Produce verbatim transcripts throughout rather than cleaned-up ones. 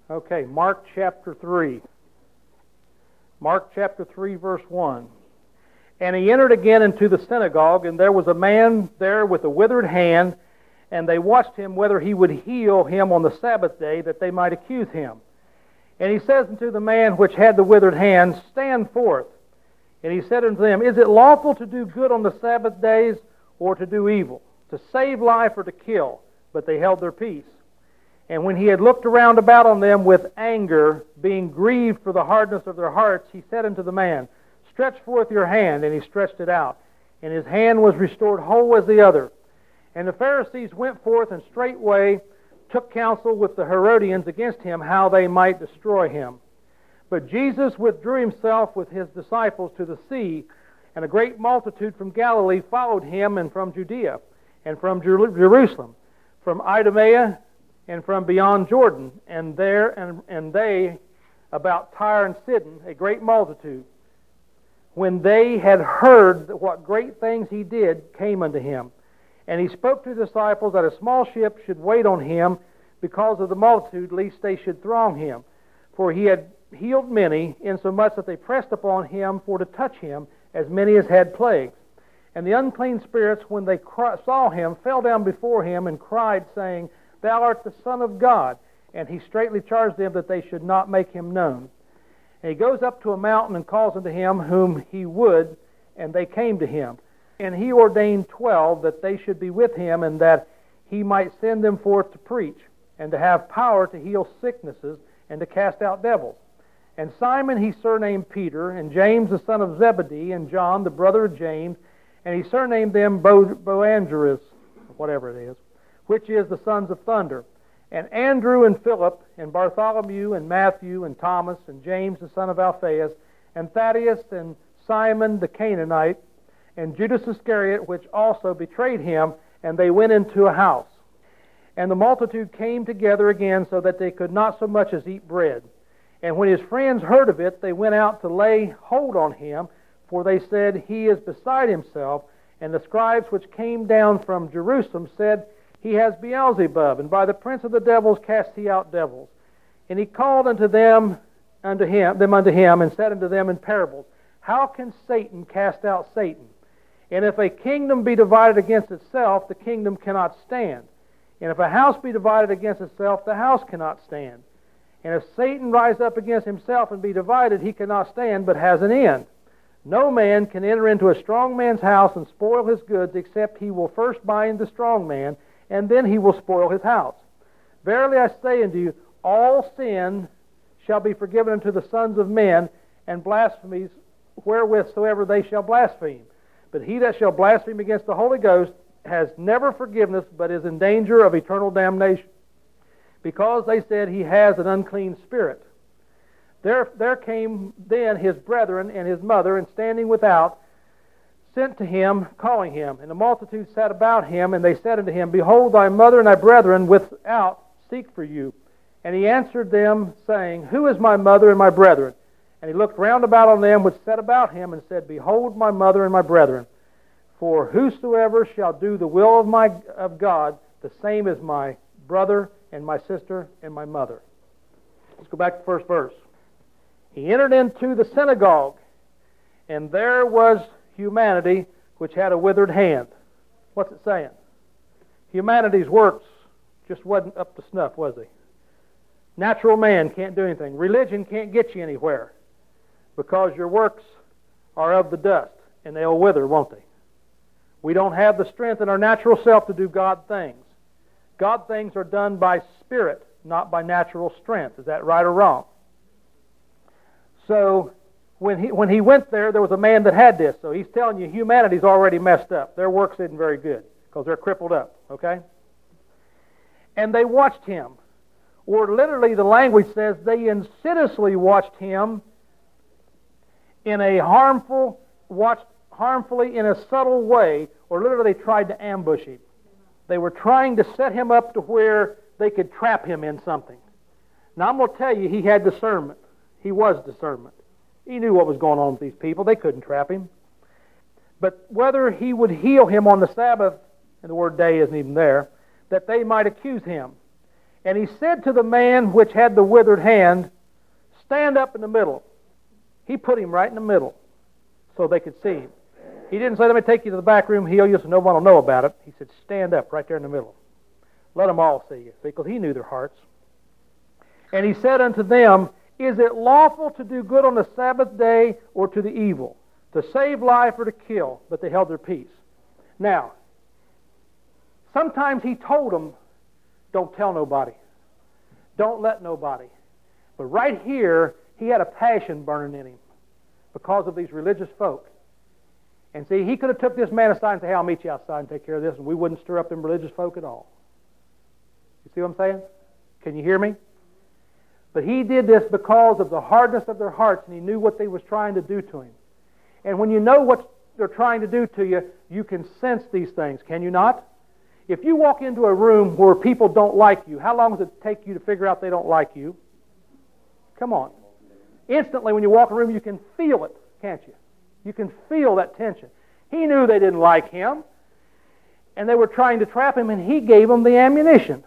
Okay, Mark chapter three. Mark chapter three, verse one. And he entered again into the synagogue, and there was a man there with a withered hand, and they watched him whether he would heal him on the Sabbath day, that they might accuse him. And he says unto the man which had the withered hand, Stand forth. And he said unto them, Is it lawful to do good on the Sabbath days, or to do evil, to save life or to kill? But they held their peace. And when he had looked around about on them with anger, being grieved for the hardness of their hearts, he said unto the man, Stretch forth your hand. And he stretched it out. And his hand was restored whole as the other. And the Pharisees went forth and straightway took counsel with the Herodians against him, how they might destroy him. But Jesus withdrew himself with his disciples to the sea, and a great multitude from Galilee followed him, and from Judea, and from Jer- Jerusalem, from Idumea, and from beyond Jordan, and there and, and they about Tyre and Sidon, a great multitude, when they had heard what great things he did, came unto him. And he spoke to the disciples that a small ship should wait on him because of the multitude, lest they should throng him. For he had healed many, insomuch that they pressed upon him for to touch him, as many as had plagues. And the unclean spirits, when they saw him, fell down before him and cried, saying, Thou art the Son of God. And he straitly charged them that they should not make him known. And he goes up to a mountain and calls unto him whom he would, and they came to him. And he ordained twelve, that they should be with him, and that he might send them forth to preach, and to have power to heal sicknesses, and to cast out devils. And Simon he surnamed Peter, and James the son of Zebedee, and John the brother of James, and he surnamed them Bo- Boanerges, whatever it is, which is the sons of thunder, and Andrew and Philip, and Bartholomew, and Matthew, and Thomas, and James the son of Alphaeus, and Thaddeus, and Simon the Canaanite, and Judas Iscariot, which also betrayed him. And they went into a house. And the multitude came together again, so that they could not so much as eat bread. And when his friends heard of it, they went out to lay hold on him, for they said, He is beside himself. And the scribes which came down from Jerusalem said, He has Beelzebub, and by the prince of the devils cast he out devils. And he called unto them unto him them unto him, and said unto them in parables, How can Satan cast out Satan? And if a kingdom be divided against itself, the kingdom cannot stand. And if a house be divided against itself, the house cannot stand. And if Satan rise up against himself and be divided, he cannot stand, but has an end. No man can enter into a strong man's house and spoil his goods, except he will first bind the strong man, and then he will spoil his house. Verily I say unto you, all sin shall be forgiven unto the sons of men, and blasphemies wherewith soever they shall blaspheme. But he that shall blaspheme against the Holy Ghost has never forgiveness, but is in danger of eternal damnation, because they said he has an unclean spirit. There, there came then his brethren and his mother, and standing without, sent to him, calling him. And the multitude sat about him, and they said unto him, Behold, thy mother and thy brethren without seek for you. And he answered them, saying, Who is my mother and my brethren? And he looked round about on them which sat about him, and said, Behold my mother and my brethren. For whosoever shall do the will of my of God, the same is my brother and my sister and my mother. Let's go back to the first verse. He entered into the synagogue, and there was humanity which had a withered hand. What's it saying? Humanity's works just wasn't up to snuff, was he? Natural man can't do anything. Religion can't get you anywhere, because your works are of the dust, and they'll wither, won't they? We don't have the strength in our natural self to do God things. God things are done by spirit, not by natural strength. Is that right or wrong? So, when he, when he went there, there was a man that had this. So he's telling you humanity's already messed up. Their works isn't very good, because they're crippled up, okay? And they watched him. Or literally the language says they insidiously watched him in a harmful, watched harmfully in a subtle way, or literally they tried to ambush him. They were trying to set him up to where they could trap him in something. Now I'm going to tell you, he had discernment. He was discernment. He knew what was going on with these people. They couldn't trap him. But whether he would heal him on the Sabbath, and the word day isn't even there, that they might accuse him. And he said to the man which had the withered hand, stand up in the middle. He put him right in the middle so they could see him. He didn't say, let me take you to the back room, heal you so no one will know about it. He said, stand up right there in the middle. Let them all see you. See, because he knew their hearts. And he said unto them, is it lawful to do good on the Sabbath day or to the evil, to save life or to kill? But they held their peace. Now, sometimes he told them, don't tell nobody. Don't let nobody. But right here, he had a passion burning in him because of these religious folk. And see, he could have took this man aside and said, hey, I'll meet you outside and take care of this, and we wouldn't stir up them religious folk at all. You see what I'm saying? Can you hear me? But he did this because of the hardness of their hearts, and he knew what they was trying to do to him. And when you know what they're trying to do to you, you can sense these things, can you not? If you walk into a room where people don't like you, how long does it take you to figure out they don't like you? Come on. Instantly, when you walk in a room, you can feel it, can't you? You can feel that tension. He knew they didn't like him, and they were trying to trap him, and he gave them the ammunition.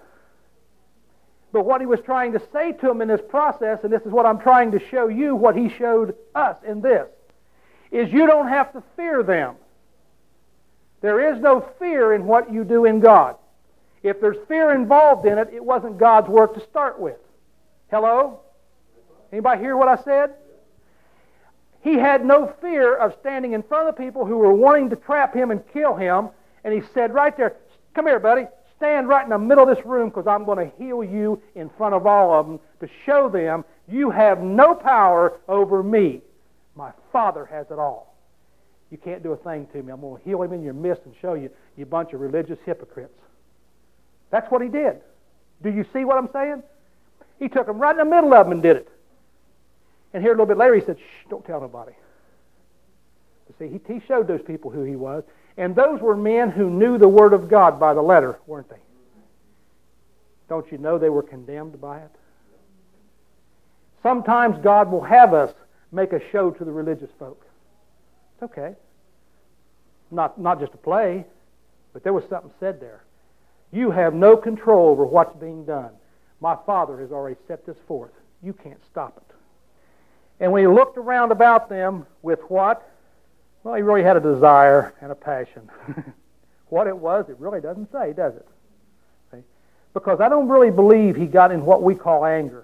But what he was trying to say to them in this process, and this is what I'm trying to show you, what he showed us in this, is you don't have to fear them. There is no fear in what you do in God. If there's fear involved in it, it wasn't God's work to start with. Hello? Anybody hear what I said? He had no fear of standing in front of the people who were wanting to trap him and kill him, and he said right there, come here, buddy, stand right in the middle of this room because I'm going to heal you in front of all of them to show them you have no power over me. My Father has it all. You can't do a thing to me. I'm going to heal him in your midst and show you, you bunch of religious hypocrites. That's what he did. Do you see what I'm saying? He took them right in the middle of them and did it. And here a little bit later he said, shh, don't tell nobody. You see, he, he showed those people who he was. And those were men who knew the Word of God by the letter, weren't they? Don't you know they were condemned by it? Sometimes God will have us make a show to the religious folk. It's okay. Not, not just a play, but there was something said there. You have no control over what's being done. My Father has already set this forth. You can't stop it. And when he looked around about them with what? Well, he really had a desire and a passion. What it was, it really doesn't say, does it? See? Because I don't really believe he got in what we call anger.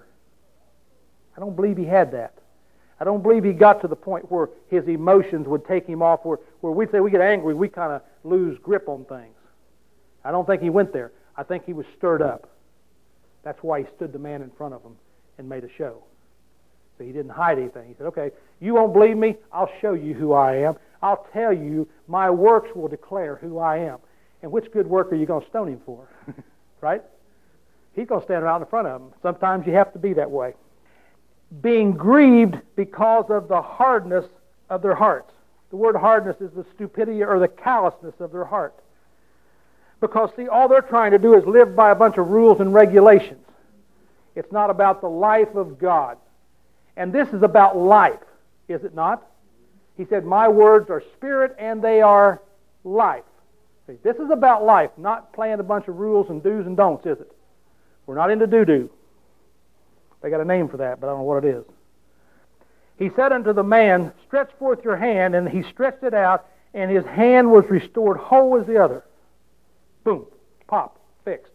I don't believe he had that. I don't believe he got to the point where his emotions would take him off, where, where we'd say we get angry, we kind of lose grip on things. I don't think he went there. I think he was stirred up. That's why he stood the man in front of him and made a show. So he didn't hide anything. He said, okay, you won't believe me? I'll show you who I am. I'll tell you, my works will declare who I am. And which good work are you going to stone him for? Right? He's going to stand right in front of him. Sometimes you have to be that way. Being grieved because of the hardness of their hearts. The word hardness is the stupidity or the callousness of their heart. Because, see, all they're trying to do is live by a bunch of rules and regulations. It's not about the life of God. And this is about life, is it not? He said, my words are spirit and they are life. See, this is about life, not playing a bunch of rules and do's and don'ts, is it? We're not into doo-doo. They got a name for that, but I don't know what it is. He said unto the man, stretch forth your hand, and he stretched it out, and his hand was restored whole as the other. Boom, pop, fixed.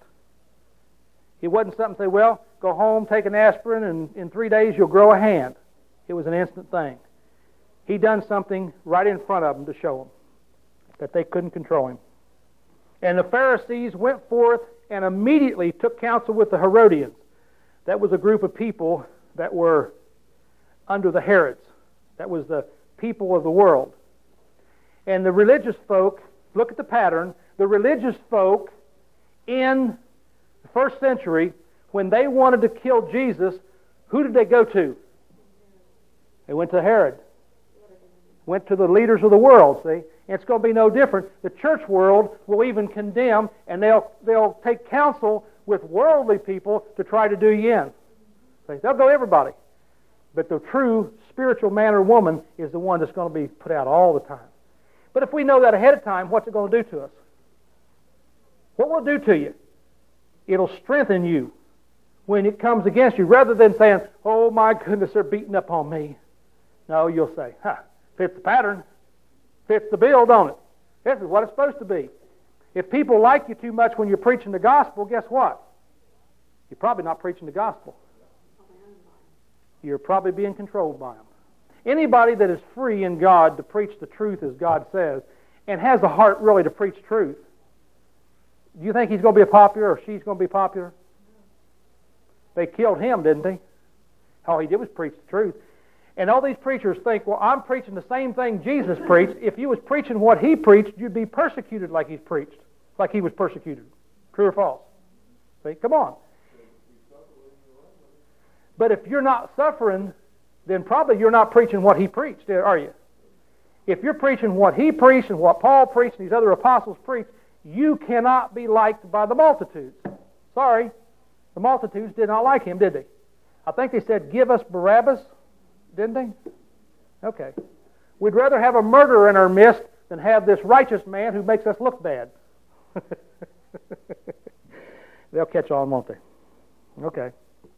It wasn't something to say, well, go home, take an aspirin, and in three days you'll grow a hand. It was an instant thing. He done something right in front of them to show them that they couldn't control him. And the Pharisees went forth and immediately took counsel with the Herodians. That was a group of people that were under the Herods. That was the people of the world. And the religious folk, look at the pattern, the religious folk in the first century, when they wanted to kill Jesus, who did they go to? They went to Herod. Went to the leaders of the world, see? And it's going to be no different. The church world will even condemn, and they'll, they'll take counsel with worldly people to try to do you in. See? They'll go everybody. But the true spiritual man or woman is the one that's going to be put out all the time. But if we know that ahead of time, what's it going to do to us? What will it do to you? It'll strengthen you. when it comes against you, rather than saying, oh my goodness, they're beating up on me. No, you'll say, huh, fits the pattern, fits the bill, don't it? This is what it's supposed to be. If people like you too much when you're preaching the gospel, guess what? You're probably not preaching the gospel. You're probably being controlled by them. Anybody that is free in God to preach the truth as God says, and has the heart really to preach truth, do you think he's going to be popular or she's going to be popular? They killed him, didn't they? All he did was preach the truth. And all these preachers think, well, I'm preaching the same thing Jesus preached. If you was preaching what he preached, you'd be persecuted like he's preached, like he was persecuted. True or false? See, come on. But if you're not suffering, then probably you're not preaching what he preached, are you? If you're preaching what he preached and what Paul preached and these other apostles preached, you cannot be liked by the multitudes. Sorry, the multitudes did not like him, did they? I think they said, give us Barabbas, didn't they? Okay. We'd rather have a murderer in our midst than have this righteous man who makes us look bad. They'll catch on, won't they? Okay.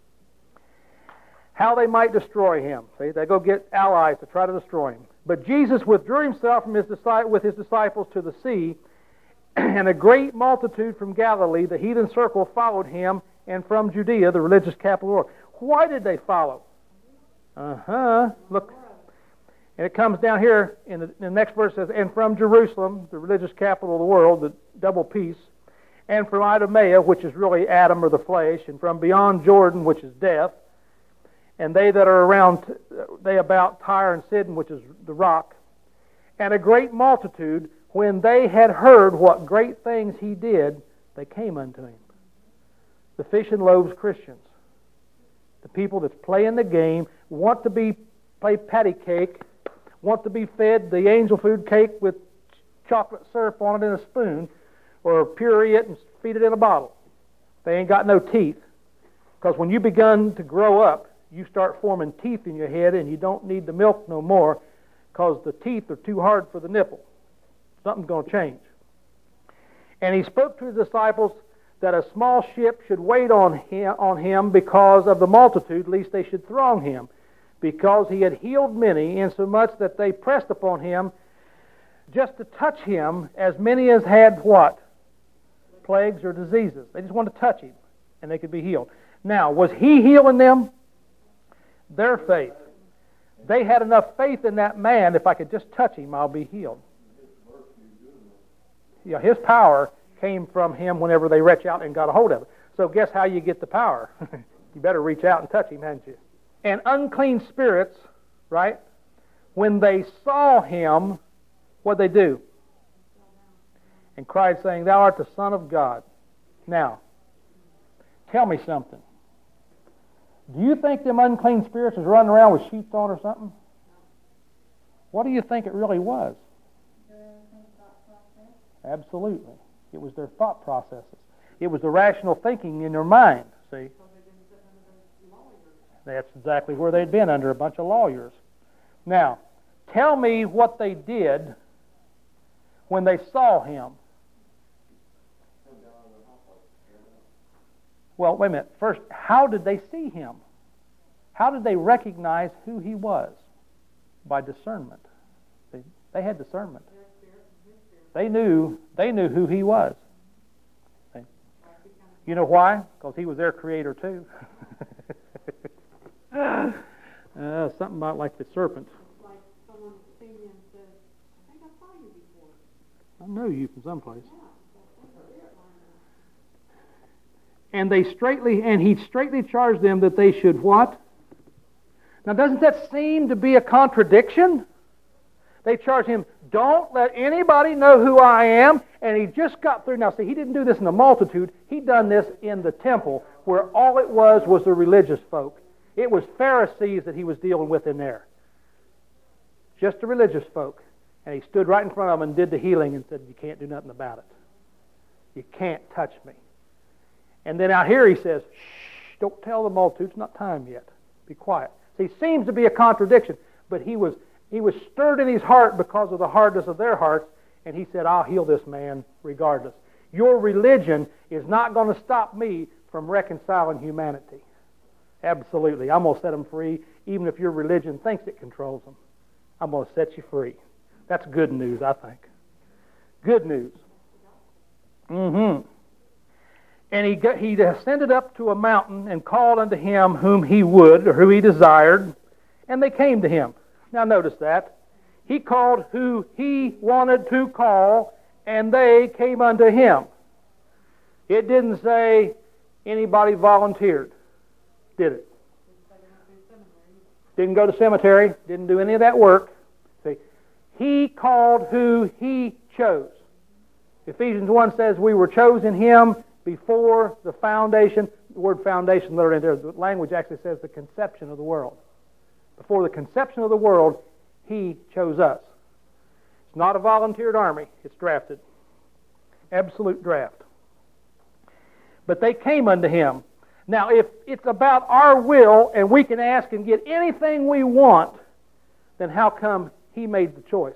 How they might destroy him. See, they go get allies to try to destroy him. But Jesus withdrew himself from his, with his disciples to the sea, and a great multitude from Galilee, the heathen circle, followed him, and from Judea, the religious capital of the world. Why did they follow? Uh-huh. Look. And it comes down here, in the, in the next verse says, and from Jerusalem, the religious capital of the world, the double peace, and from Idumea, which is really Adam or the flesh, and from beyond Jordan, which is death, and they that are around, they about Tyre and Sidon, which is the rock, and a great multitude, when they had heard what great things he did, they came unto him. The fish and loaves Christians. The people that's playing the game, want to be play patty cake, want to be fed the angel food cake with chocolate syrup on it in a spoon, or puree it and feed it in a bottle. They ain't got no teeth. Because when you begun to grow up, you start forming teeth in your head, and you don't need the milk no more, because the teeth are too hard for the nipple. Something's going to change. And he spoke to his disciples that a small ship should wait on him, on him because of the multitude, lest they should throng him, because he had healed many, insomuch that they pressed upon him just to touch him, as many as had what? Plagues or diseases. They just wanted to touch him, and they could be healed. Now, was he healing them? Their faith. They had enough faith in that man, if I could just touch him, I'll be healed. Yeah, his power came from him whenever they reach out and got a hold of it. So guess how you get the power? You better reach out and touch him, hadn't you? And unclean spirits, right? When they saw him, what'd they do? And cried, saying, Thou art the Son of God. Now, tell me something. Do you think them unclean spirits was running around with sheets on or something? What do you think it really was? Absolutely. It was their thought processes. It was the rational thinking in their mind, see? That's exactly where they'd been, under a bunch of lawyers. Now, tell me what they did when they saw him. Well, wait a minute. First, how did they see him? How did they recognize who he was? By discernment. See? They had discernment. They knew, they knew who he was. See? You know why? Because he was their creator too. uh, something about like the serpent. Like someone seen me and said, I think I saw you before. I know you from someplace. And they straightly, and he straightly charged them that they should what? Now, doesn't that seem to be a contradiction? They charged him, don't let anybody know who I am. And he just got through. Now, see, he didn't do this in the multitude. He done this in the temple, where all it was was the religious folk. It was Pharisees that he was dealing with in there. Just the religious folk. And he stood right in front of them and did the healing and said, you can't do nothing about it. You can't touch me. And then out here he says, shh, don't tell the multitude, it's not time yet. Be quiet. See, it seems to be a contradiction, but he was he was stirred in his heart because of the hardness of their hearts, and he said, I'll heal this man regardless. Your religion is not going to stop me from reconciling humanity. Absolutely. I'm going to set them free, even if your religion thinks it controls them. I'm going to set you free. That's good news, I think. Good news. Mm-hmm. And he, got, he ascended up to a mountain and called unto him whom he would, or who he desired, and they came to him. Now notice that. He called who he wanted to call, and they came unto him. It didn't say anybody volunteered, did it? Didn't go to cemetery, didn't do any of that work. See, he called who he chose. Ephesians one says we were chosen him before the foundation. The word foundation literally there, the language actually says the conception of the world. Before the conception of the world, he chose us. It's not a volunteered army, it's drafted. Absolute draft. But they came unto him. Now, if it's about our will and we can ask and get anything we want, then how come he made the choice?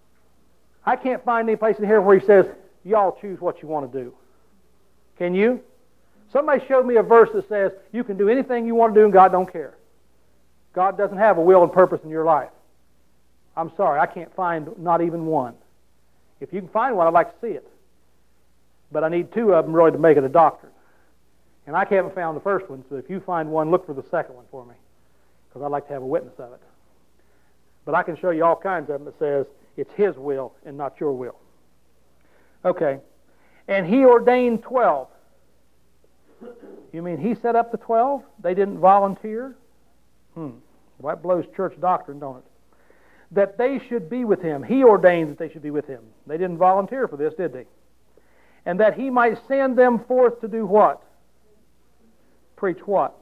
I can't find any place in here where he says, y'all choose what you want to do. Can you? Somebody showed me a verse that says you can do anything you want to do and God don't care. God doesn't have a will and purpose in your life. I'm sorry, I can't find not even one. If you can find one, I'd like to see it. But I need two of them really to make it a doctrine. And I haven't found the first one, so if you find one, look for the second one for me, because I'd like to have a witness of it. But I can show you all kinds of them that says it's his will and not your will. Okay. And he ordained twelve. You mean he set up the twelve? They didn't volunteer? Hmm. Well, that blows church doctrine, don't it? That they should be with him. He ordained that they should be with him. They didn't volunteer for this, did they? And that he might send them forth to do what? Preach what?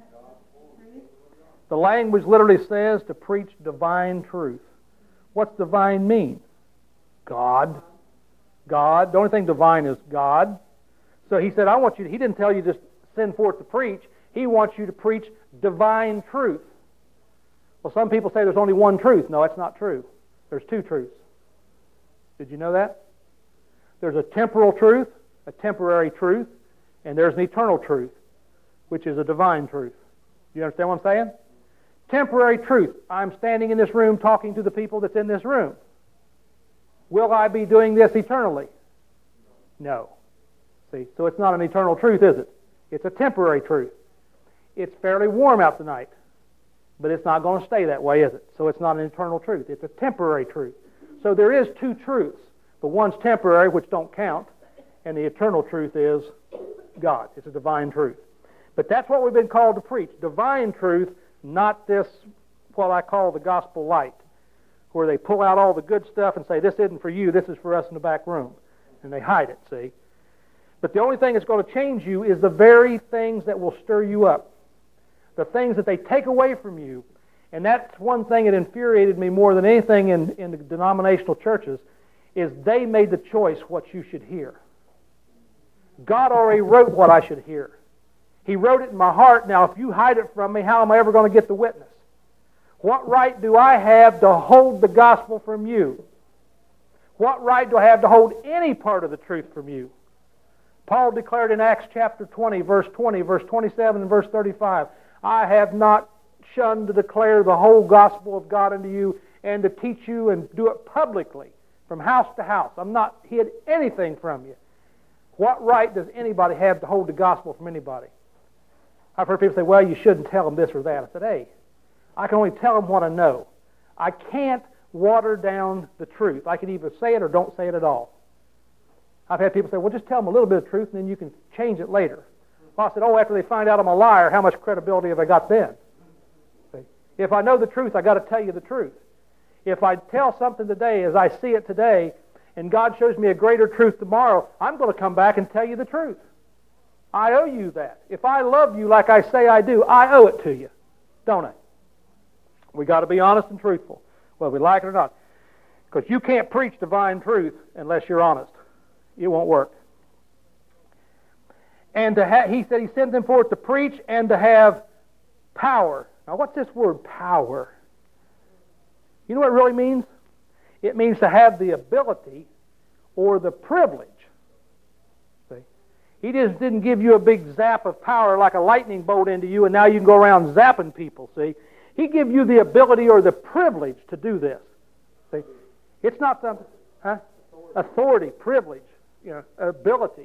The language literally says to preach divine truth. What's divine mean? God. God. The only thing divine is God. So he said, I want you to, he didn't tell you just send forth to preach. He wants you to preach divine truth. Well, some people say there's only one truth. No, that's not true. There's two truths. Did you know that? There's a temporal truth, a temporary truth, and there's an eternal truth, which is a divine truth. You understand what I'm saying? Temporary truth. I'm standing in this room talking to the people that's in this room. Will I be doing this eternally? No. See, so it's not an eternal truth, is it? It's a temporary truth. It's fairly warm out tonight, but it's not going to stay that way, is it? So it's not an eternal truth. It's a temporary truth. So there is two truths. The one's temporary, which don't count, and the eternal truth is God. It's a divine truth. But that's what we've been called to preach. Divine truth, not this, what I call the gospel light, where they pull out all the good stuff and say, this isn't for you, this is for us in the back room. And they hide it, see? But the only thing that's going to change you is the very things that will stir you up. The things that they take away from you. And that's one thing that infuriated me more than anything in, in the denominational churches, is they made the choice what you should hear. God already wrote what I should hear. He wrote it in my heart. Now, if you hide it from me, how am I ever going to get the witness? What right do I have to hold the gospel from you? What right do I have to hold any part of the truth from you? Paul declared in Acts chapter twenty, verse twenty, verse twenty-seven, and verse thirty-five, I have not shunned to declare the whole gospel of God unto you and to teach you and do it publicly from house to house. I'm not hid anything from you. What right does anybody have to hold the gospel from anybody? I've heard people say, well, you shouldn't tell them this or that. I said, hey, I can only tell them what I know. I can't water down the truth. I can either say it or don't say it at all. I've had people say, well, just tell them a little bit of truth and then you can change it later. Well, I said, oh, after they find out I'm a liar, how much credibility have I got then? See? If I know the truth, I've got to tell you the truth. If I tell something today as I see it today, and God shows me a greater truth tomorrow, I'm going to come back and tell you the truth. I owe you that. If I love you like I say I do, I owe it to you, don't I? We got to be honest and truthful, whether we like it or not. Because you can't preach divine truth unless you're honest. It won't work. And to ha- he said he sent them forth to preach and to have power. Now, what's this word power? You know what it really means? It means to have the ability or the privilege. See? He just didn't give you a big zap of power like a lightning bolt into you, and now you can go around zapping people, see? He gave you the ability or the privilege to do this. See? It's not something, huh? Authority, privilege, you know, ability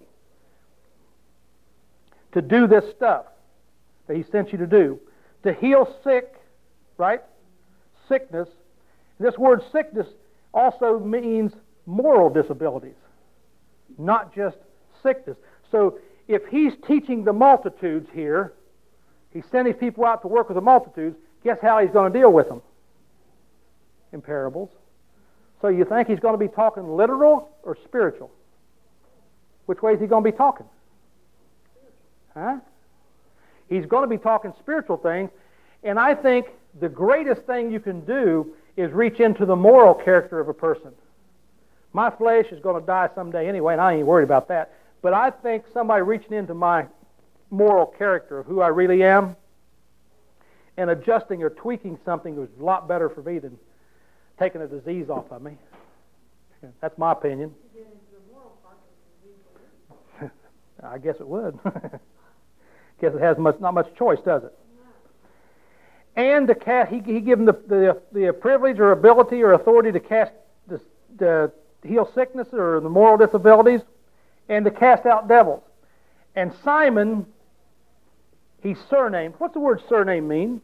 to do this stuff that He sent you to do. To heal sick, right? Sickness. This word sickness also means moral disabilities, not just sickness. So if He's teaching the multitudes here, He's sending people out to work with the multitudes, guess how He's going to deal with them? In parables. So you think He's going to be talking literal or spiritual? Which way is He going to be talking? Huh? He's going to be talking spiritual things, and I think the greatest thing you can do is reach into the moral character of a person. My flesh is going to die someday anyway, and I ain't worried about that. But I think somebody reaching into my moral character of who I really am and adjusting or tweaking something is a lot better for me than taking a disease off of me. That's my opinion. I guess it would. Guess it has much, not much choice, does it? And to cast, he, he gave them the, the, the privilege or ability or authority to cast, the, to heal sickness or the moral disabilities, and to cast out devils. And Simon, he's surnamed. What's the word surname mean?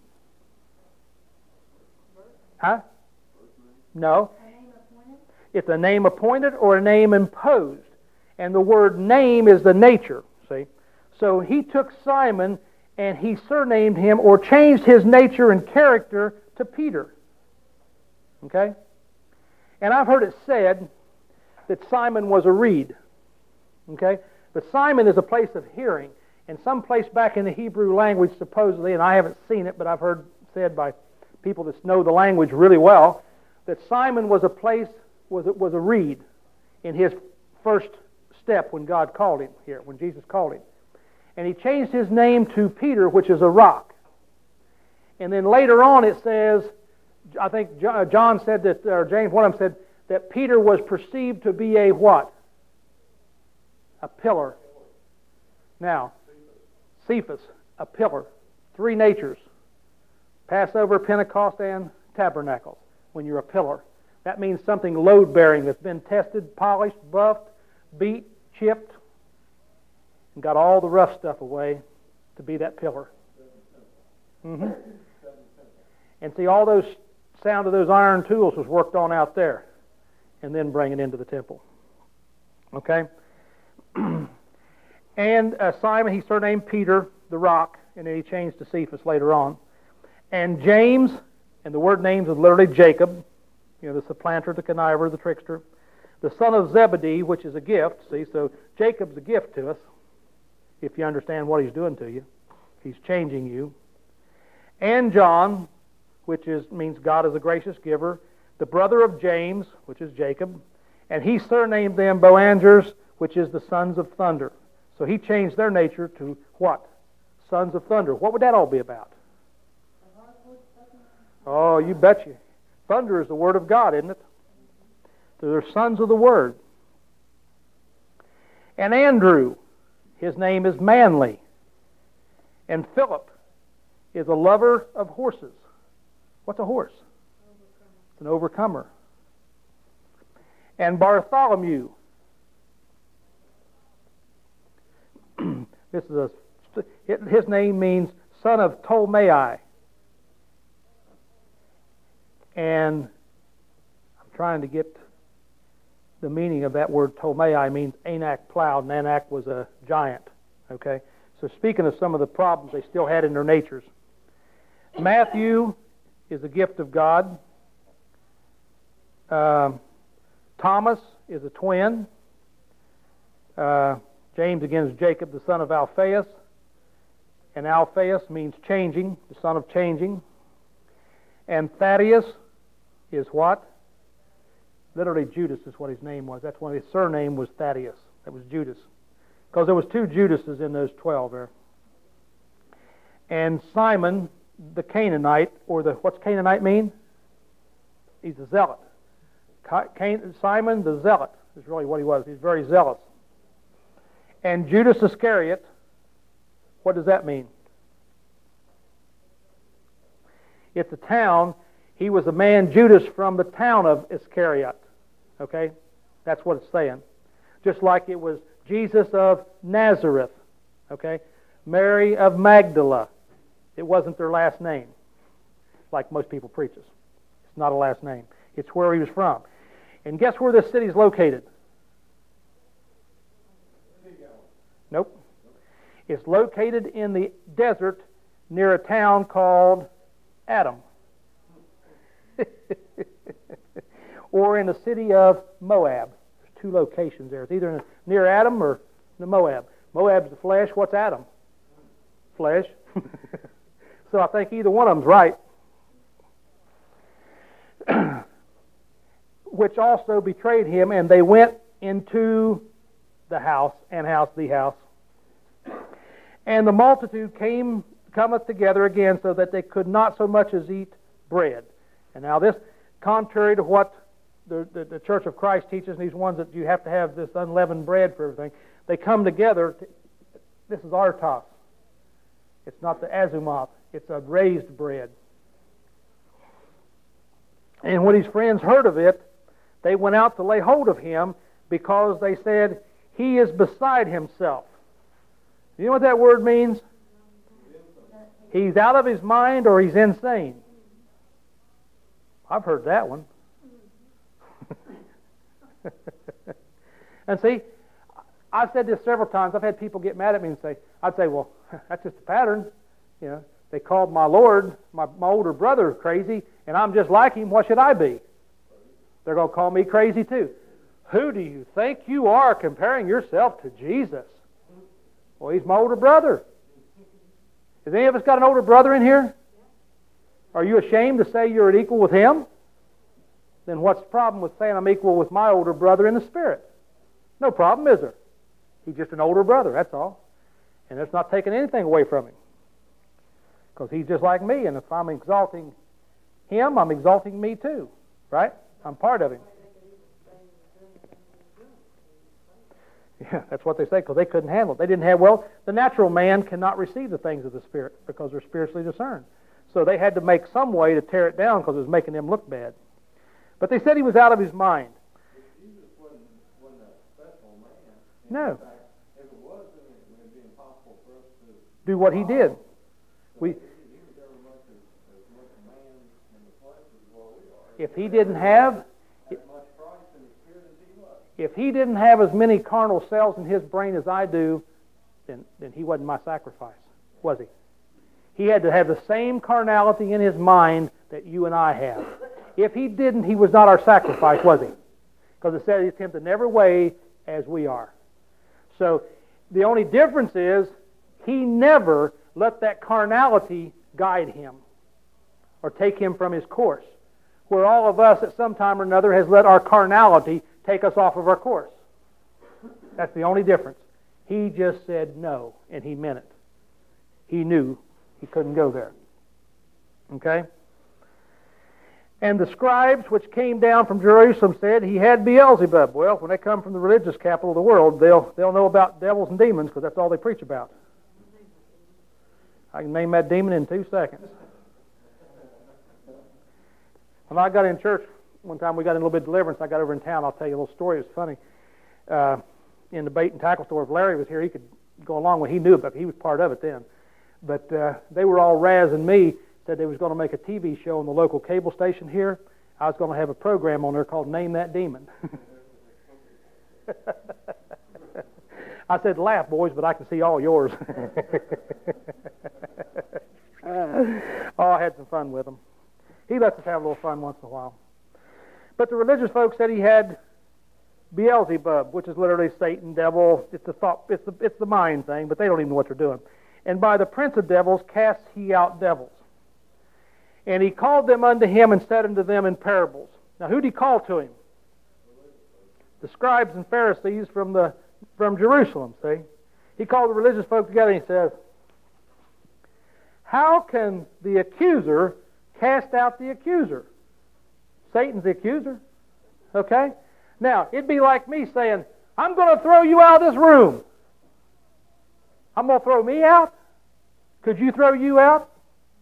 Huh? No. It's a name appointed or a name imposed. And the word name is the nature, see? So he took Simon and he surnamed him or changed his nature and character to Peter. Okay? And I've heard it said that Simon was a reed. Okay? But Simon is a place of hearing. And some place back in the Hebrew language, supposedly, and I haven't seen it, but I've heard said by people that know the language really well, that Simon was a place, was a, was a reed in his first step when God called him here, when Jesus called him. And he changed his name to Peter, which is a rock. And then later on it says, I think John said that, or James, one of them said, that Peter was perceived to be a what? A pillar. Now, Cephas, a pillar. Three natures. Passover, Pentecost, and Tabernacles. When you're a pillar. That means something load-bearing that's been tested, polished, buffed, beat, chipped, and got all the rough stuff away to be that pillar. Mm-hmm. And see, all those sound of those iron tools was worked on out there and then bring it into the temple. Okay? And uh, Simon, he surnamed Peter, the rock, and then he changed to Cephas later on. And James, and the word names is literally Jacob, you know, the supplanter, the conniver, the trickster, the son of Zebedee, which is a gift. See, so Jacob's a gift to us, if you understand what he's doing to you. He's changing you. And John, which is means God is a gracious giver, the brother of James, which is Jacob, and he surnamed them Boanerges, which is the sons of thunder. So he changed their nature to what? Sons of thunder. What would that all be about? Oh, you betcha. Thunder is the word of God, isn't it? They're sons of the word. And Andrew, his name is Manly. And Philip is a lover of horses. What's a horse? It's an overcomer. And Bartholomew. This is a. His name means son of Ptolemy. And I'm trying to get the meaning of that word. Ptolemy means Anak plowed, and Anak was a giant. Okay? So speaking of some of the problems they still had in their natures. Matthew is a gift of God. Uh, Thomas is a twin. Uh, James again is Jacob, the son of Alphaeus. And Alphaeus means changing, the son of changing. And Thaddeus is what? Literally Judas is what his name was. That's why his surname was Thaddeus. That was Judas. Because there was two Judases in those twelve there. And Simon, the Canaanite, or the, what's Canaanite mean? He's a zealot. Simon the zealot is really what he was. He's very zealous. And Judas Iscariot, what does that mean? It's a town. He was a man, Judas, from the town of Iscariot. Okay? That's what it's saying. Just like it was Jesus of Nazareth. Okay? Mary of Magdala. It wasn't their last name, like most people preach us. It's not a last name. It's where he was from. And guess where this city is located? Nope. It's located in the desert near a town called Adam. Or in the city of Moab. There's two locations there. It's either near Adam or the Moab. Moab's the flesh. What's Adam? Flesh. So I think either one of them's right. Which also betrayed him, and they went into the house, and house the house. And the multitude came cometh together again, so that they could not so much as eat bread. And now this, contrary to what the, the, the Church of Christ teaches, these ones that you have to have this unleavened bread for everything, they come together. To, this is artos. It's not the azumoth. It's a raised bread. And when his friends heard of it, they went out to lay hold of him, because they said, he is beside himself. You know what that word means? He's out of his mind, or he's insane. I've heard that one. And see, I've said this several times. I've had people get mad at me and say, I'd say, well, that's just a pattern. You know, they called my Lord, my, my older brother, crazy, and I'm just like him. What should I be? They're going to call me crazy too. Who do you think you are comparing yourself to Jesus? Well, he's my older brother. Has any of us got an older brother in here? Are you ashamed to say you're equal with him? Then what's the problem with saying I'm equal with my older brother in the Spirit? No problem, is there? He's just an older brother, that's all. And it's not taking anything away from him. Because he's just like me, and if I'm exalting him, I'm exalting me too. Right? I'm part of him. Yeah, that's what they say, because they couldn't handle it. They didn't have, well, the natural man cannot receive the things of the Spirit because they're spiritually discerned. So they had to make some way to tear it down because it was making them look bad. But they said he was out of his mind. Jesus wasn't, wasn't a special man. No. In fact, if it was, then it would be impossible for us to do what he did. We, he was every much as, as much a man in the flesh as what we are. if he didn't have, As much Christ in the Spirit as he was. if he didn't have as many carnal cells in his brain as I do, then, then he wasn't my sacrifice, was he? He had to have the same carnality in his mind that you and I have. If he didn't, he was not our sacrifice, was he? Because it said he's tempted in every way as we are. So the only difference is he never let that carnality guide him or take him from his course. Where all of us at some time or another has let our carnality take us off of our course. That's the only difference. He just said no, and he meant it. He knew he couldn't go there. Okay? And the scribes which came down from Jerusalem said he had Beelzebub. Well, when they come from the religious capital of the world, they'll, they'll know about devils and demons because that's all they preach about. I can name that demon in two seconds. When I got in church, one time we got in a little bit of deliverance. I got over in town. I'll tell you a little story. It was funny. Uh, in the bait and tackle store, if Larry was here, he could go along with it. He knew about it. He was part of it then. But uh, they were all razzing me. Said they was going to make a T V show on the local cable station here. I was going to have a program on there called Name That Demon. I said, laugh, boys, but I can see all yours. Oh, I had some fun with him. He lets us have a little fun once in a while. But the religious folks said he had Beelzebub, which is literally Satan, devil. It's the thought, it's the, it's the mind thing, but they don't even know what they're doing. And by the prince of devils cast he out devils. And he called them unto him and said unto them in parables. Now, who did he call to him? The scribes and Pharisees from the from Jerusalem, see? He called the religious folk together and he says, how can the accuser cast out the accuser? Satan's the accuser. Okay? Now, it'd be like me saying, I'm going to throw you out of this room. I'm going to throw me out? Could you throw you out?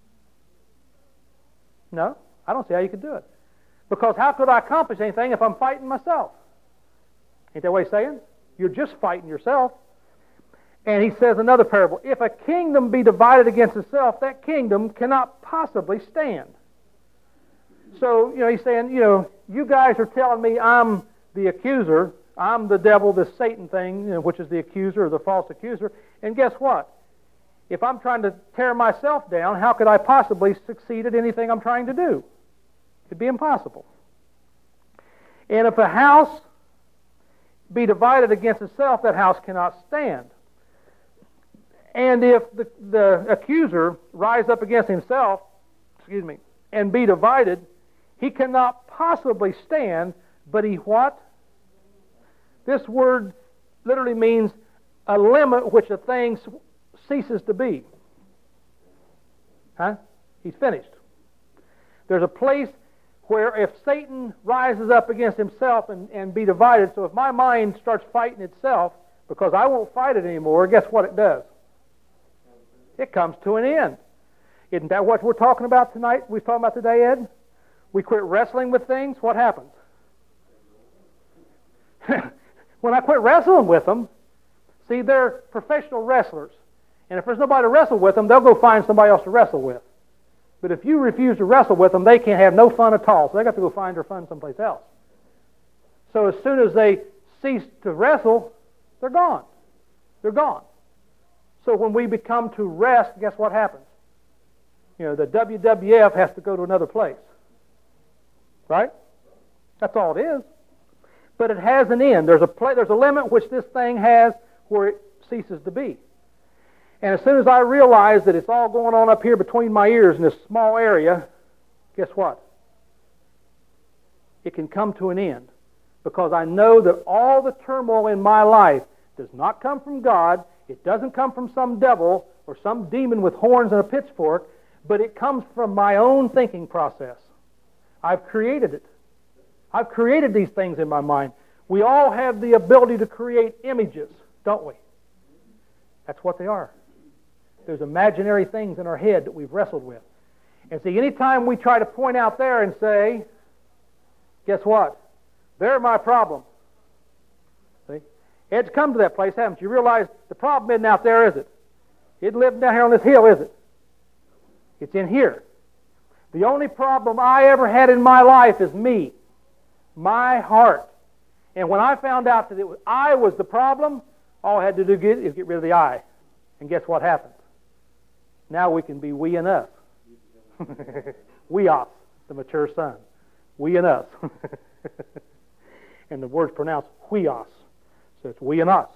No, I don't see how you could do it. Because how could I accomplish anything if I'm fighting myself? Ain't that what he's saying? You're just fighting yourself. And he says another parable. If a kingdom be divided against itself, that kingdom cannot possibly stand. So, you know, he's saying, you know, you guys are telling me I'm the accuser. I'm the devil, this Satan thing, you know, which is the accuser or the false accuser. And guess what? If I'm trying to tear myself down, how could I possibly succeed at anything I'm trying to do? It'd be impossible. And if a house be divided against itself, that house cannot stand. And if the, the accuser rise up against himself, excuse me, and be divided, he cannot possibly stand, but he what? This word literally means a limit which a thing ceases to be. Huh? He's finished. There's a place where if Satan rises up against himself and, and be divided, so if my mind starts fighting itself, because I won't fight it anymore, guess what it does? It comes to an end. Isn't that what we're talking about tonight? We're talking about today, Ed? We quit wrestling with things, what happens? When I quit wrestling with them, see, they're professional wrestlers. And if there's nobody to wrestle with them, they'll go find somebody else to wrestle with. But if you refuse to wrestle with them, they can't have no fun at all. So they got to go find their fun someplace else. So as soon as they cease to wrestle, they're gone. They're gone. So when we become to rest, guess what happens? You know, the W W F has to go to another place. Right? That's all it is. But it has an end. There's a pla- there's a limit which this thing has where it ceases to be. And as soon as I realize that it's all going on up here between my ears in this small area, guess what? It can come to an end. Because I know that all the turmoil in my life does not come from God. It doesn't come from some devil or some demon with horns and a pitchfork, but it comes from my own thinking process. I've created it. I've created these things in my mind. We all have the ability to create images, don't we? That's what they are. There's imaginary things in our head that we've wrestled with. And see, anytime we try to point out there and say, guess what? They're my problem. See? Ed's come to that place, haven't you? You realize the problem isn't out there, is it? It isn't living down here on this hill, is it? It's in here. The only problem I ever had in my life is me. My heart. And when I found out that it was I was the problem, all I had to do get, is get rid of the I. And guess what happens? Now we can be we and us. We us, the mature son. We and us. And the word's pronounced huios. So it's we and us.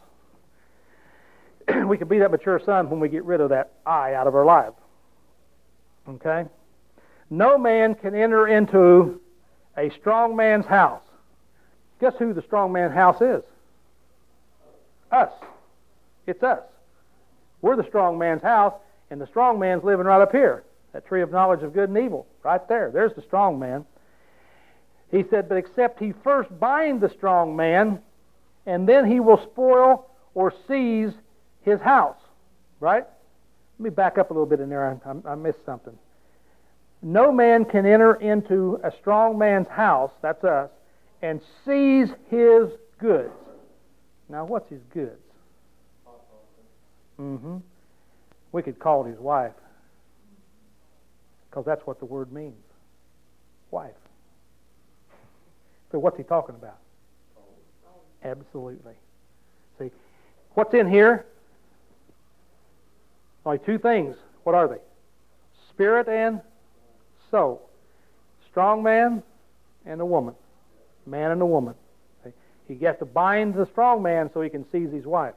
We can be that mature son when we get rid of that I out of our lives. Okay? No man can enter into a strong man's house. Guess who the strong man's house is? Us. It's us. We're the strong man's house, and the strong man's living right up here. That tree of knowledge of good and evil. Right there. There's the strong man. He said, but except he first bind the strong man, and then he will spoil or seize his house. Right? Let me back up a little bit in there. I, I missed something. No man can enter into a strong man's house, that's us, and seize his goods. Now, what's his goods? Mm-hmm. We could call it his wife, because that's what the word means. Wife. So what's he talking about? Absolutely. See, what's in here? Only two things. What are they? Spirit and soul. Strong man and a woman. Man and a woman. See? He has to bind the strong man so he can seize his wife.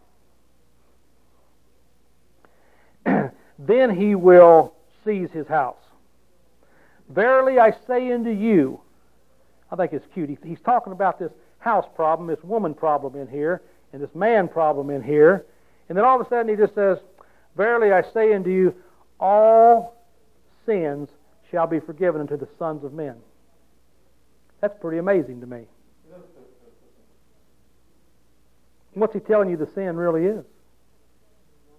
Then he will seize his house. Verily I say unto you, I think it's cute. He, he's talking about this house problem, this woman problem in here, and this man problem in here. And then all of a sudden he just says, verily I say unto you, all sins shall be forgiven unto the sons of men. That's pretty amazing to me. What's he telling you the sin really is?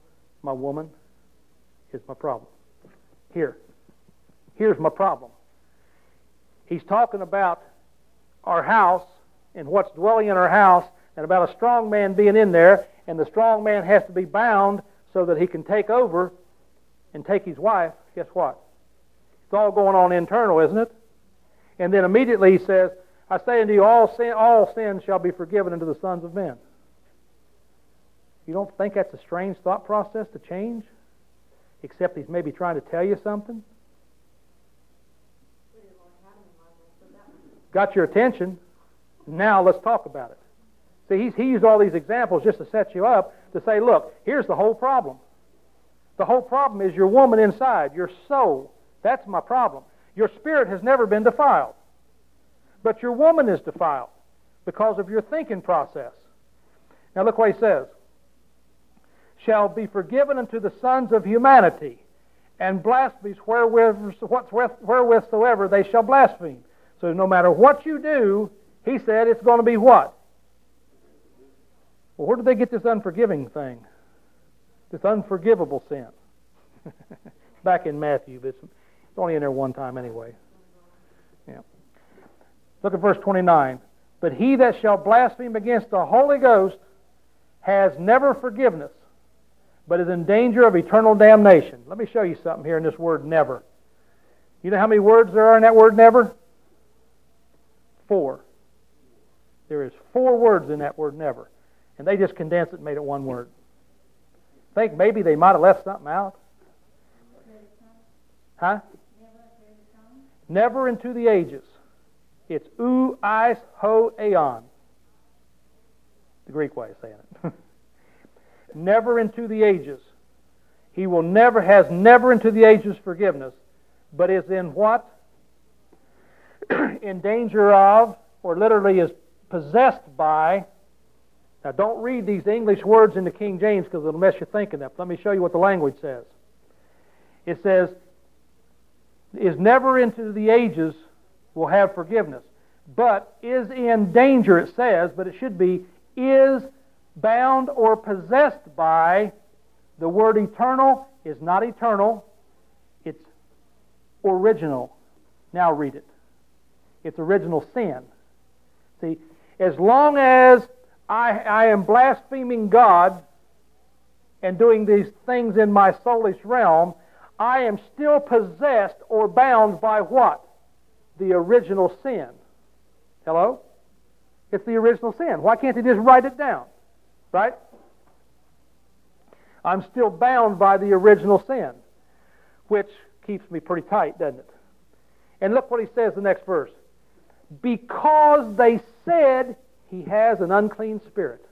my woman, is my problem. Here. Here's my problem. He's talking about our house and what's dwelling in our house, and about a strong man being in there, and the strong man has to be bound so that he can take over and take his wife. Guess what? It's all going on internal, isn't it? And then immediately he says, I say unto you, all sin, all sins shall be forgiven unto the sons of men. You don't think that's a strange thought process to change? Except he's maybe trying to tell you something? Got your attention. Now let's talk about it. See, he's, he used all these examples just to set you up to say, look, here's the whole problem. The whole problem is your woman inside, your soul. That's my problem. Your spirit has never been defiled. But your woman is defiled because of your thinking process. Now look what he says. Shall be forgiven unto the sons of humanity, and blasphemies wherewith, wherewithsoever they shall blaspheme. So no matter what you do, he said it's going to be what? Well, where did they get this unforgiving thing? This unforgivable sin. Back in Matthew, but it's only in there one time anyway. Yeah. Look at verse twenty-nine. But he that shall blaspheme against the Holy Ghost has never forgiveness, but is in danger of eternal damnation. Let me show you something here in this word never. You know how many words there are in that word never? Four. There is four words in that word never. And they just condensed it and made it one word. Think maybe they might have left something out? Huh? Never into the ages. It's ou, eis, ho, aeon. The Greek way of saying it. Never into the ages. He will never, has never into the ages forgiveness, but is in what? In danger of, or literally is possessed by. Now don't read these English words in the King James because it'll mess your thinking up. Let me show you what the language says. It says, is never into the ages will have forgiveness, but is in danger, it says, but it should be, is bound or possessed by. The word eternal is not eternal, it's original. Now read it. It's original sin. See, as long as I, I am blaspheming God and doing these things in my soulish realm, I am still possessed or bound by what? The original sin. Hello? It's the original sin. Why can't they just write it down? Right? I'm still bound by the original sin, which keeps me pretty tight, doesn't it? And look what he says in the next verse. Because they said he has an unclean spirit.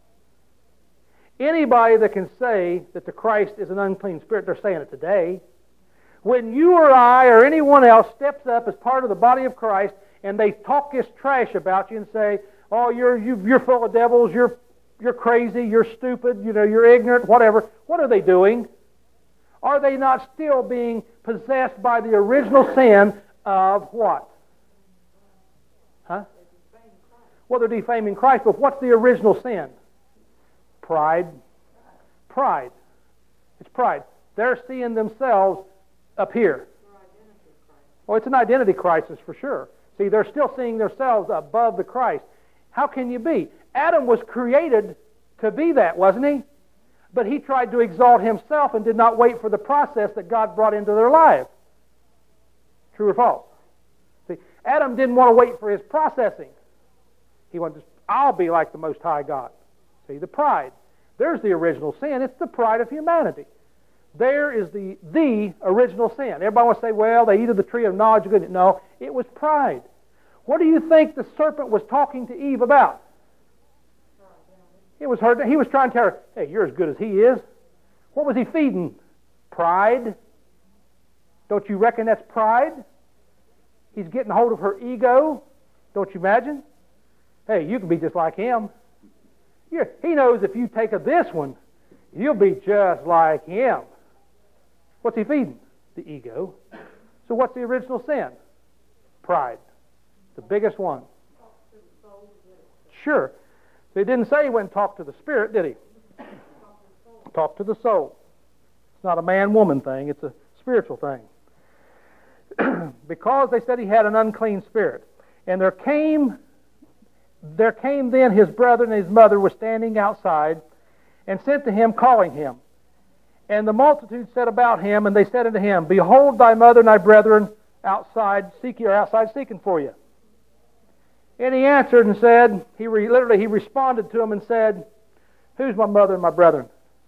Anybody that can say that the Christ is an unclean spirit, they're saying it today. When you or I or anyone else steps up as part of the body of Christ and they talk this trash about you and say, oh, you're, you're full of devils, you're, you're crazy, you're stupid, you know, you're ignorant, whatever, what are they doing? Are they not still being possessed by the original sin of what? Huh? Well, they're defaming Christ, but what's the original sin? Pride. Pride. It's pride. They're seeing themselves up here. Oh, it's an identity crisis for sure. See, they're still seeing themselves above the Christ. How can you be? Adam was created to be that, wasn't he? But he tried to exalt himself and did not wait for the process that God brought into their life. True or false? See, Adam didn't want to wait for his processing. He wanted to, I'll be like the Most High God. See, the pride. There's the original sin. It's the pride of humanity. There is the, the original sin. Everybody wants to say, well, they eat of the tree of knowledge of good. No, it was pride. What do you think the serpent was talking to Eve about? It was her. He was trying to tell her, hey, you're as good as he is. What was he feeding? Pride. Don't you reckon that's pride? He's getting hold of her ego. Don't you imagine? Hey, you can be just like him. You're, he knows if you take of this one, you'll be just like him. What's he feeding? The ego. So what's the original sin? Pride. The biggest one. Sure. So he didn't say he went and talked to the spirit, did he? Talk to the soul. It's not a man-woman thing. It's a spiritual thing. Because they said he had an unclean spirit. And there came, there came then his brother and his mother were standing outside, and sent to him, calling him. And the multitude said about him, and they said unto him, Behold, thy mother and thy brethren outside seeking, are outside seeking for you. And he answered and said, he re, literally he responded to them and said, Who's my mother and my brethren?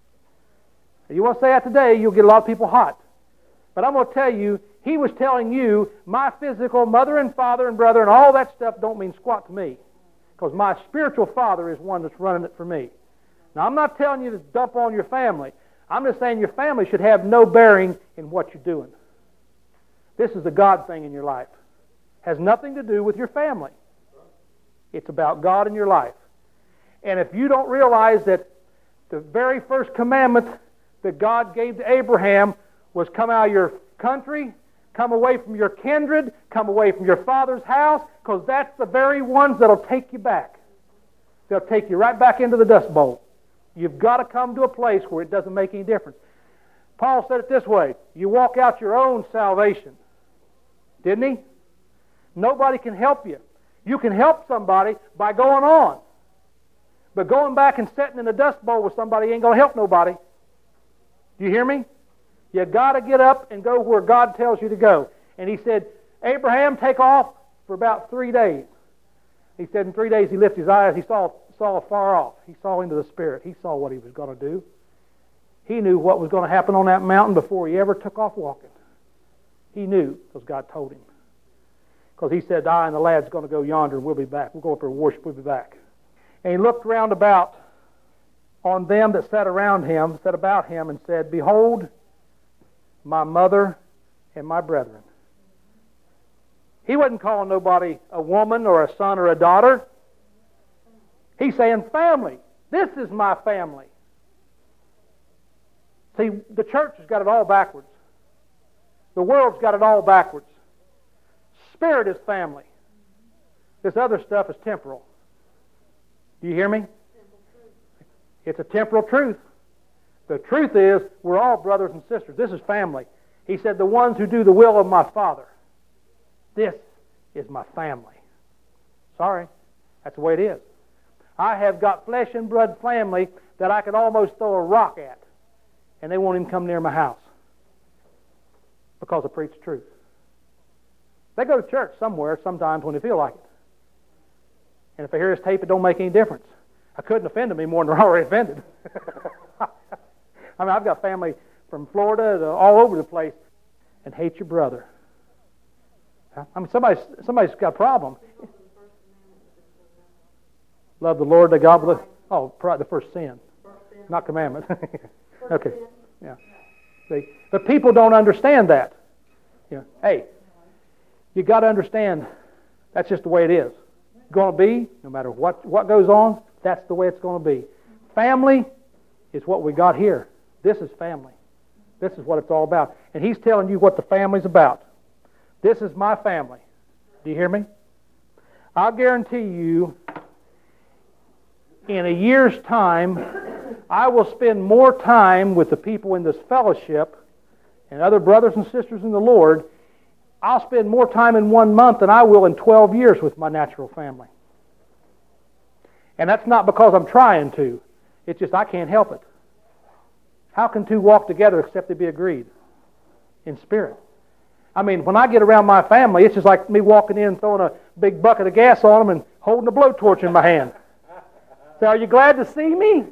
You want to say that today, you'll get a lot of people hot. But I'm going to tell you, he was telling you, my physical mother and father and brother and all that stuff don't mean squat to me. Because my spiritual father is one that's running it for me. Now, I'm not telling you to dump on your family. I'm just saying your family should have no bearing in what you're doing. This is a God thing in your life. Has nothing to do with your family. It's about God in your life. And if you don't realize that the very first commandment that God gave to Abraham was come out of your country, come away from your kindred, come away from your father's house, because that's the very ones that'll take you back. They'll take you right back into the dust bowl. You've got to come to a place where it doesn't make any difference. Paul said it this way, you walk out your own salvation. Didn't he? Nobody can help you. You can help somebody by going on. But going back and sitting in the dust bowl with somebody ain't going to help nobody. Do you hear me? You got to get up and go where God tells you to go. And he said, Abraham, take off for about three days. He said in three days he lifted his eyes. He saw, saw far off. He saw into the Spirit. He saw what he was going to do. He knew what was going to happen on that mountain before he ever took off walking. He knew because God told him. Because he said, I and the lad's going to go yonder and we'll be back. We'll go up there and worship. We'll be back. And he looked round about on them that sat around him, sat about him, and said, Behold, my mother and my brethren. He wasn't calling nobody a woman or a son or a daughter. He's saying family. This is my family. See, the church has got it all backwards. The world's got it all backwards. Spirit is family. This other stuff is temporal. Do you hear me? It's a temporal truth. The truth is, we're all brothers and sisters. This is family. He said, the ones who do the will of my Father. This is my family. Sorry, that's the way it is. I have got flesh and blood family that I could almost throw a rock at, and they won't even come near my house because I preach the truth. They go to church somewhere sometimes when they feel like it. And if they hear this tape, it don't make any difference. I couldn't offend them any more than they're already offended. I mean, I've got family from Florida to all over the place, and hate your brother. I mean, somebody's, somebody's got a problem. Love the Lord, the God. Love, oh, the first sin, not commandment. Okay, yeah. See, but people don't understand that. You know, hey, you got to understand that's just the way it is. It's going to be, no matter what what goes on. That's the way it's going to be. Family is what we got here. This is family. This is what it's all about. And he's telling you what the family's about. This is my family. Do you hear me? I'll guarantee you, in a year's time, I will spend more time with the people in this fellowship and other brothers and sisters in the Lord. I'll spend more time in one month than I will in twelve years with my natural family. And that's not because I'm trying to. It's just I can't help it. How can two walk together except they be agreed in spirit? I mean, when I get around my family, it's just like me walking in and throwing a big bucket of gas on them and holding a blowtorch in my hand. So, are you glad to see me?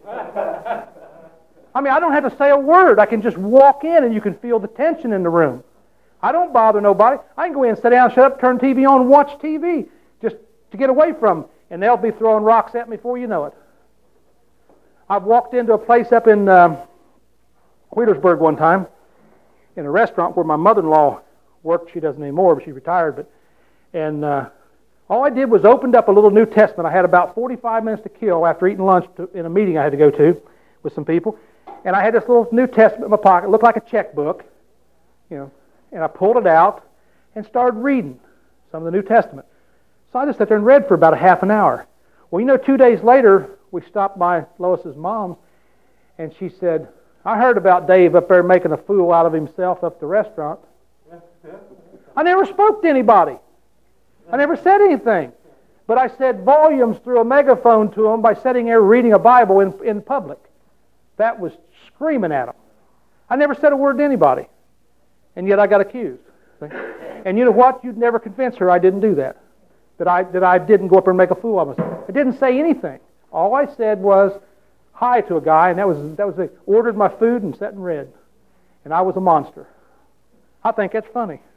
I mean, I don't have to say a word. I can just walk in and you can feel the tension in the room. I don't bother nobody. I can go in and sit down, shut up, turn T V on, and watch T V just to get away from them. And they'll be throwing rocks at me before you know it. I've walked into a place up in um, Wheelersburg one time, in a restaurant where my mother-in-law worked. She doesn't anymore, but she retired. But and uh, all I did was opened up a little New Testament. I had about forty-five minutes to kill after eating lunch to, in a meeting I had to go to with some people. And I had this little New Testament in my pocket. It looked like a checkbook, you know. And I pulled it out and started reading some of the New Testament. So I just sat there and read for about a half an hour. Well, you know, two days later, we stopped by Lois's mom's, and she said, I heard about Dave up there making a fool out of himself up at the restaurant. I never spoke to anybody. I never said anything. But I said volumes through a megaphone to him by sitting there reading a Bible in, in public. That was screaming at him. I never said a word to anybody. And yet I got accused. And you know what? You'd never convince her I didn't do that. That I, that I didn't go up and make a fool of myself. I didn't say anything. All I said was hi to a guy, and that was that was it. Ordered my food and sat and read. And I was a monster. I think that's funny.